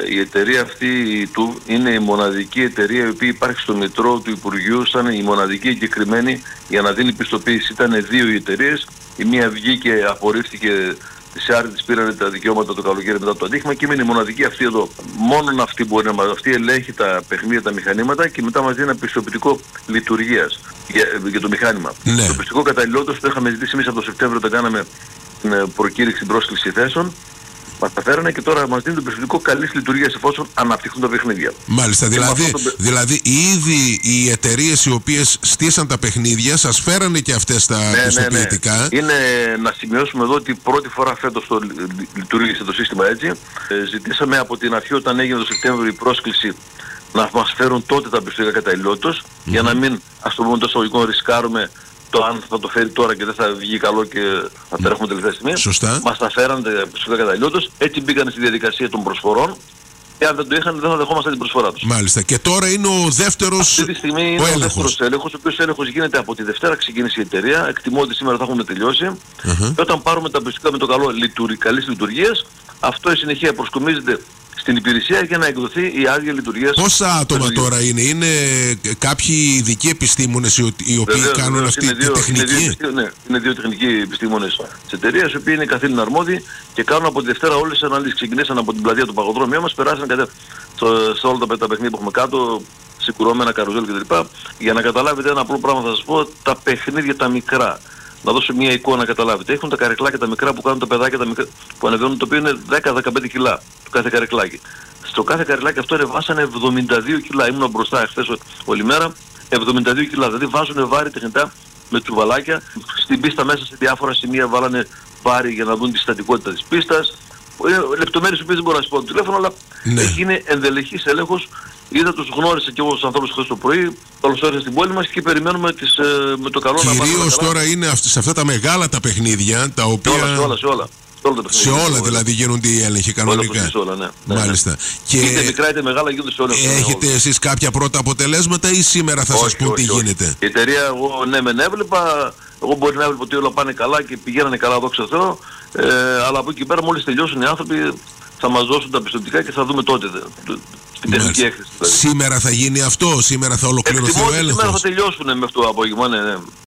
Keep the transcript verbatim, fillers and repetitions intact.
η εταιρεία αυτή του είναι η μοναδική εταιρεία η οποία υπάρχει στο Μητρό του Υπουργείου, σαν η μοναδική εγκεκριμένη για να δίνει πιστοποίηση. Ήταν δύο οι εταιρείες, η μία βγήκε, απορρίφθηκε, της Άρη της πήραν τα δικαιώματα το καλοκαίρι μετά το ατύχημα και είναι η μοναδική αυτή εδώ. Μόνον αυτή μπορεί να μας, αυτή ελέγχει τα παιχνίδια, τα μηχανήματα και μετά μας δίνει ένα πιστοποιητικό λειτουργίας για, για το μηχάνημα. Ναι. Το πιστοποιητικό καταλληλότητας το είχαμε ζητήσει εμείς από το Σεπτέμβριο όταν κάναμε την προκήρυξη, την πρόσκληση θέσεων. Μας τα φέρανε και τώρα μας δίνει το πιστοποιητικό καλής λειτουργίας εφόσον αναπτυχθούν τα παιχνίδια. Μάλιστα, δηλαδή, το... δηλαδή ήδη οι εταιρείες οι οποίες στήσαν τα παιχνίδια σας φέρανε και αυτές τα ναι, πιστοποιητικά. Ναι, ναι. Είναι να σημειώσουμε εδώ ότι πρώτη φορά φέτος το λειτουργήσε το σύστημα έτσι. Ε, ζητήσαμε από την αρχή όταν έγινε το Σεπτέμβριο η πρόσκληση να μας φέρουν τότε τα πιστοποιητικά καταλληλότητας mm-hmm. για να μην, ας το πούμε τόσο λογικό, ρισκάρουμε το αν θα το φέρει τώρα και δεν θα βγει καλό και θα τρέχουμε τελευταία στιγμή. Σωστά. Μας τα φέρανε πιστοποιητικά καταλληλότητας, έτσι μπήκαν στη διαδικασία των προσφορών και αν δεν το είχαν δεν θα δεχόμασταν την προσφορά τους. Μάλιστα. Και τώρα είναι ο δεύτερος Αυτή τη στιγμή είναι ο, ο δεύτερος έλεγχος, ο οποίος έλεγχος γίνεται από τη Δευτέρα ξεκίνησε η εταιρεία, εκτιμώ ότι σήμερα θα έχουμε τελειώσει uh-huh. και όταν πάρουμε τα πιστοποιητικά με το καλό λειτουργ, καλής λειτουργίας, αυτό η συνεχεία προσκομίζεται στην υπηρεσία για να εκδοθεί η άδεια λειτουργίας. Πόσα άτομα τώρα είναι, είναι κάποιοι ειδικοί επιστήμονες οι οποίοι βεβαίως, κάνουν βεβαίως, αυτή τη τεχνική. Είναι δύο, ναι, είναι δύο τεχνικοί επιστήμονες της εταιρείας, οι οποίοι είναι καθήλυνα αρμόδιοι και κάνουν από τη Δευτέρα όλες τις αναλύσεις. Ξεκινήσαν από την πλατεία του παγοδρόμιου μας, περάσαν κατά σε όλα τα, τα παιχνίδια που έχουμε κάτω, σηκουρώμενα, καρουζέλ κτλ. Για να καταλάβετε ένα απλό πράγμα θα σας πω, τα παιχνίδια τα μικρά. Να δώσω μια εικόνα να καταλάβετε. Έχουν τα καρεκλάκια τα μικρά που κάνουν τα παιδάκια τα μικρά, που ανεβαίνουν, το οποίο είναι δέκα με δεκαπέντε κιλά το κάθε καρεκλάκι. Στο κάθε καρεκλάκι αυτό βάσανε εβδομήντα δύο κιλά. Ήμουν μπροστά εχθές όλη μέρα, εβδομήντα δύο κιλά. Δηλαδή βάζουν βάρη τεχνητά με τσουβαλάκια. Στην πίστα μέσα σε διάφορα σημεία βάλανε βάρη για να δουν τη στατικότητα της πίστας. Λεπτομέρειες που δεν μπορώ να σας πω το τηλέφωνο, αλλά ναι. Έχει γίνει ενδελεχής έλεγχος. Είδα τους γνώρισα και εγώ τους ανθρώπους χθες το πρωί, καλώς όρισαν στην πόλη μας και περιμένουμε τις, ε, με το καλό κυρίως να πάμε. Κυρίως τώρα είναι σε αυτά τα μεγάλα τα παιχνίδια, τα οποία... Σε όλα, σε όλα, σε όλα. Σε όλα, σε όλα δηλαδή γίνονται οι έλεγχοι κανονικά. Σε όλα, ναι. Μάλιστα. Ναι. Και είτε μικρά είτε μεγάλα γίνονται σε όλα. Έχετε όλα. Εσείς κάποια πρώτα αποτελέσματα ή σήμερα θα όχι, σας πούν τι όχι. γίνεται? Η εταιρεία, εγώ ναι μεν έβλεπα, εγώ μπορεί να έβλεπα ότι όλα πάνε καλά και πηγαίνανε καλά, δόξα Θεώ, ε, αλλά από εκεί πέρα μόλις τελειώσουν οι άνθρωποι θα μας δώσουν τα πιστωτικά και θα δούμε τότε. Στην τεχνική έκθεση. Δηλαδή. Σήμερα θα γίνει αυτό, σήμερα θα ολοκληρωθεί ο έλεγχος. Σήμερα θα τελειώσουν με αυτό το απόγευμα, ναι, ναι.